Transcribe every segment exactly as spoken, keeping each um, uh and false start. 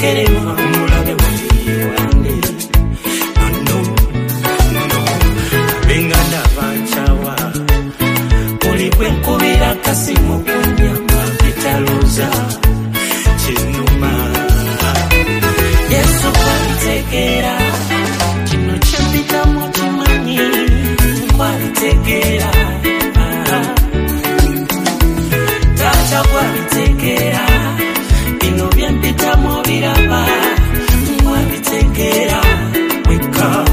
Kerema umulabe wande no no no benganda banchawa uli kwenkubira kasimu kunyama bitaluza chinuma Yesu kwalitegera kino chambita mutumanyi kwalitegera Tata kwalitegera ino byempita mu biraba kwalitegera weka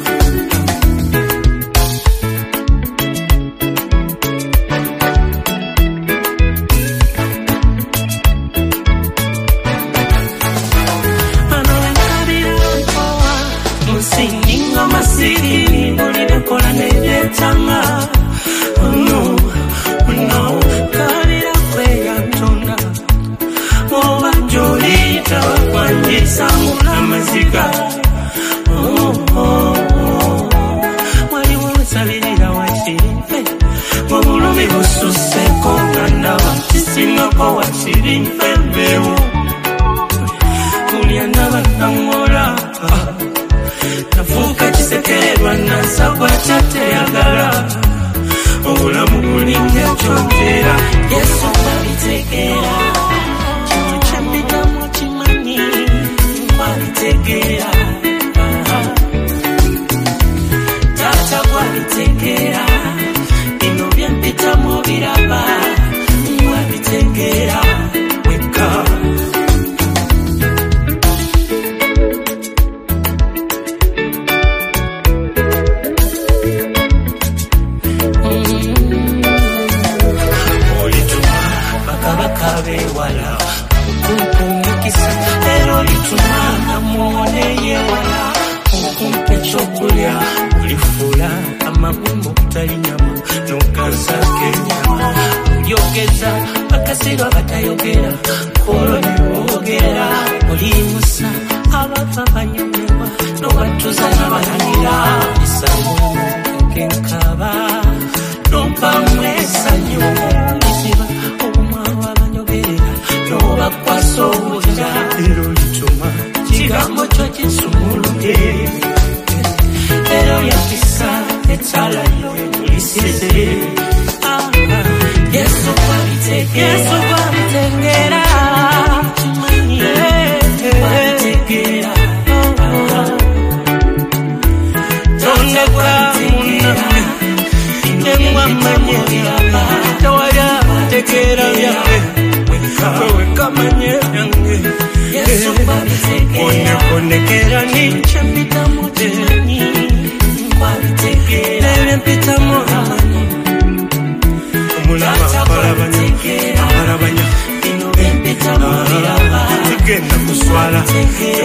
Masiri ngolile kola nejetanga no no karira kweya tonda Mowa jolita wakwanji samula mazika Oh oh oh Wali wasalirira wachirimpe Mobulumi bususe konganda Wachisinga kwa wachirimpe mbeu Kulianda watangola Nafuka chisekerwa nasabwa chateyagala Obulamu bulinga chotera Yesu kwalitegera Chino chambita muchimanyi kwalitegera Tata kwalitegera ino byempita mu biraba kwalitegera weka wala kumpumikisa ero litumana muoneye wala kumpe chokulya ulifula amagumbo kutali nyama nukazake nyama uliogeza bakasirwa batayogera kolo niwogera ulimusa abava banyumirwa nobatuza n'abaranira isango nkenkaba nopamwesanyo iziba Noba kwa soja Ero lituma Chigambo chochi sumulunge Ero ya kisa Etala yo Ulisize ah, ah. Yesu kwa vitegera Yesu kwa vitegera Chimani Kwa vitegera Tonde kwa vitegera Nemwa manyera Tawaya vitegera Wewe kama nyeyange Yesu kwalitegera One konekera ni chambita mutani Kwalitegera Nene mpita muhamani Umulama parabanya Parabanya Ino mpita muhiraba Tigenda kuswala